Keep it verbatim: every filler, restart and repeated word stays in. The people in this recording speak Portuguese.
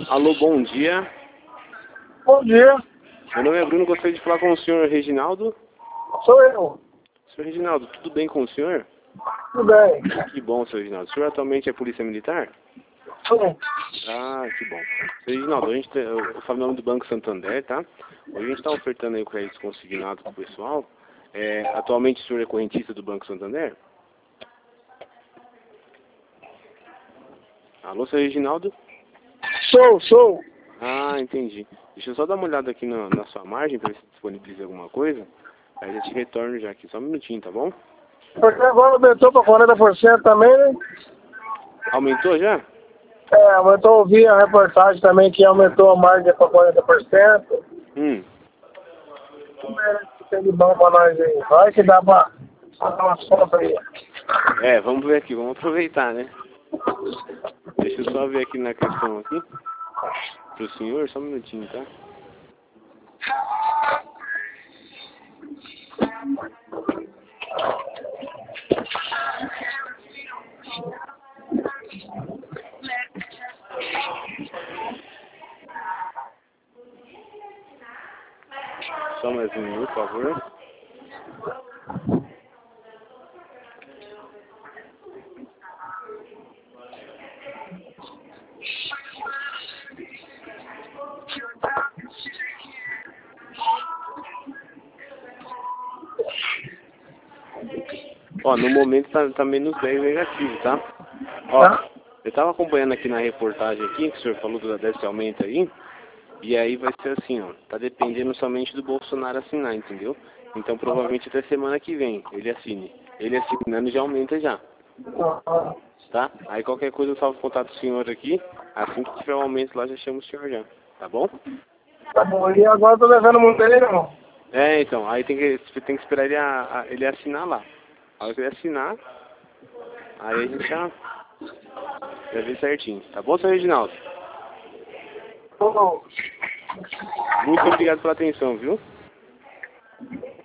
Alô, bom dia. Bom dia, Meu nome é Bruno, gostaria de falar com o senhor Reginaldo. sou eu. Senhor Reginaldo, tudo bem com o senhor? Tudo bem? Que bom, senhor Reginaldo. O senhor atualmente é polícia militar? Sim. Ah, que bom. Senhor Reginaldo, a gente tem, eu falo em nome do Banco Santander, tá? Hoje a gente está ofertando aí o crédito consignado pro pessoal. É, atualmente o senhor é correntista do Banco Santander? Alô, senhor Reginaldo? Sou, sou. Ah, entendi. Deixa eu só dar uma olhada aqui na, na sua margem para ver se disponibiliza alguma coisa. Aí eu te retorno já aqui, só um minutinho, tá bom? Porque agora aumentou para quarenta por cento também, né? Aumentou já? É, aumentou, ouvi a reportagem também que aumentou a margem para quarenta por cento. Hum. Vamos ver o que tem de bom para nós aí. Vai que dá para dar umas compras aí. É, vamos ver aqui, vamos aproveitar, né? Deixa eu só ver aqui na questão aqui. Pro senhor, só um minutinho, tá? Só mais um minuto, por favor. Ó, no momento tá, tá menos dez negativo, tá? Ó, Tá? eu tava acompanhando aqui na reportagem aqui, que o senhor falou do, desse aumento aí, e aí vai ser assim, ó, tá dependendo somente do Bolsonaro assinar, entendeu? Então provavelmente até semana que vem ele assine. Ele assinando já aumenta já, tá? Aí qualquer coisa eu salvo o contato do senhor aqui, assim que tiver um aumento lá já chamo o senhor já, tá bom? Tá bom, e agora eu tô devendo muito dele, não. É, então, aí tem que, tem que esperar ele, a, a, ele assinar lá. Aí ele assinar, aí a gente já, já vê certinho. Tá bom, senhor Reginaldo? Tô. Muito obrigado pela atenção, viu?